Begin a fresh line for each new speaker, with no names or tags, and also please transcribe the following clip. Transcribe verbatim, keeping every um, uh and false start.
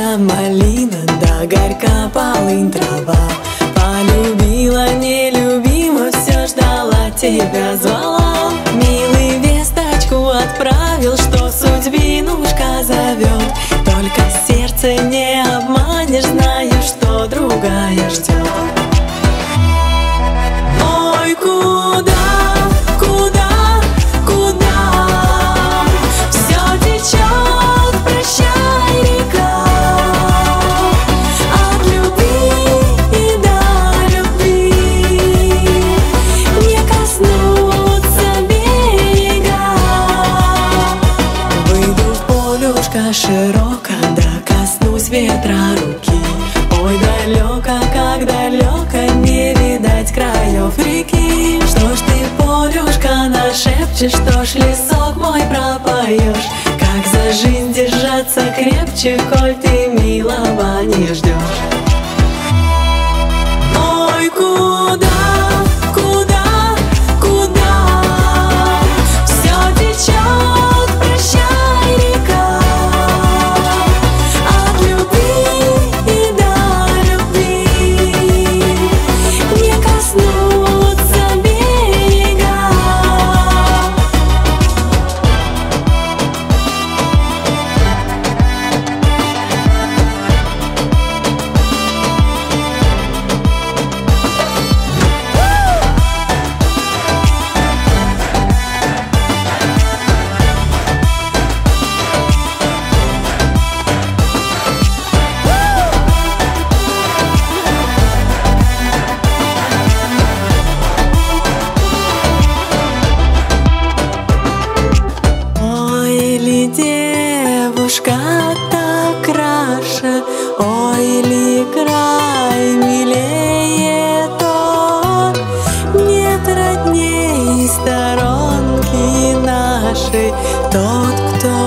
Вишня, малина, да горька полынь, трава. Полюбила, нелюбима, все ждала, тебя звала. Милый весточку отправил, что судьбинушка зовет. Только сердце не обманешь, знаю, что другая ждет. Ой, куда, куда, куда все течет, прощай, река. От любви и до любви не коснутся берега. Выйду в полюшко широко, да коснусь ветра руки. Ой, далеко, как далеко, не видать краев реки. Что ж ты, полюшка, нашепчешь, что ж лесок мой пропоешь? Как за жизнь держаться крепче, коль ты милого не ждешь? Ой, куда, куда, куда все течет, прощай, река. От любви и до любви не коснутся берега. Ой, ли девушка так краше, ой, ли край милее тот. Нет родней сторонки нашей, тот, кто